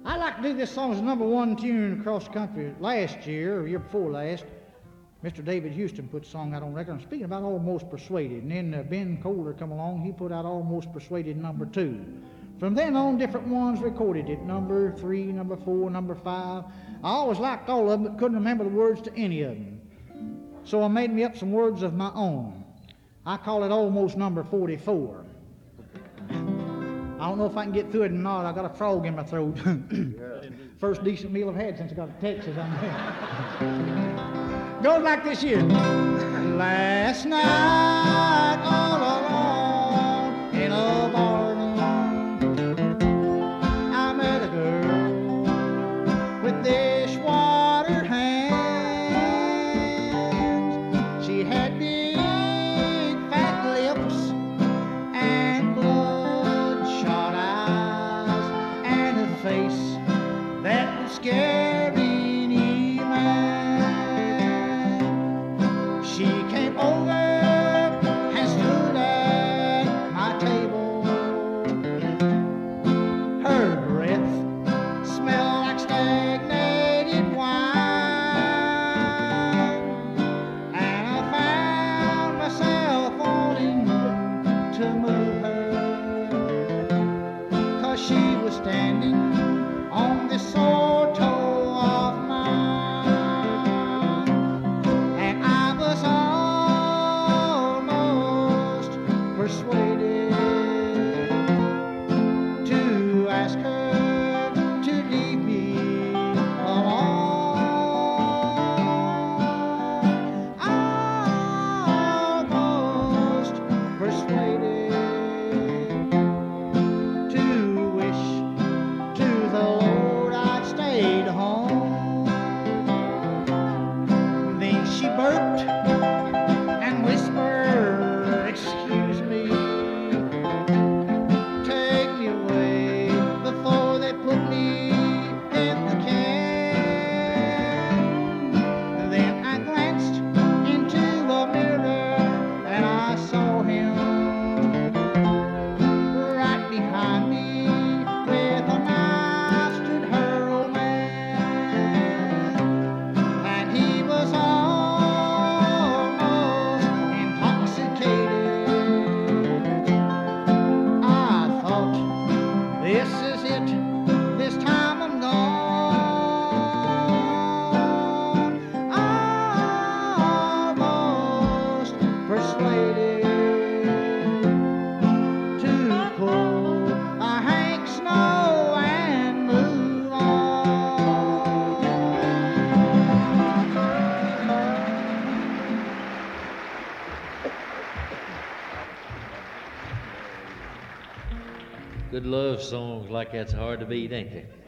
I like to do this song as number one tune across the country. Last year, or year before last, Mr. David Houston put a song out on record. I'm speaking about Almost Persuaded. And then Ben Kohler come along. He put out Almost Persuaded number 2. From then on, different ones recorded it. Number 3, number 4, number 5. I always liked all of them, but couldn't remember the words to any of them. So I made me up some words of my own. I call it almost number 44. I don't know if I can get through it or not. I got a frog in my throat. First decent meal I've had since I got to Texas. Goes like this here. Last night, all alone in a barroom, I met a girl with dishwater hands. She had big fat lips and bloodshot eyes and a face that would scare any man. She came over and stood at my table. Her breath smelled like stagnated wine, and I found myself wanting to move her, 'cause she was standing on this sore toe of mine, and I was almost persuaded to ask her to leave me alone. Almost persuaded to wish to the Lord I'd stayed home. Then she burped and whispered, "Excuse me, take me away before they put me in the can." Then I glanced into the mirror and I saw him right behind me with a knife stood her old man, and he was almost intoxicated. I thought, this is it, this time I'm gone. Almost persuaded to pull a Hank Snow and move on. Good love songs like that's hard to beat, ain't they?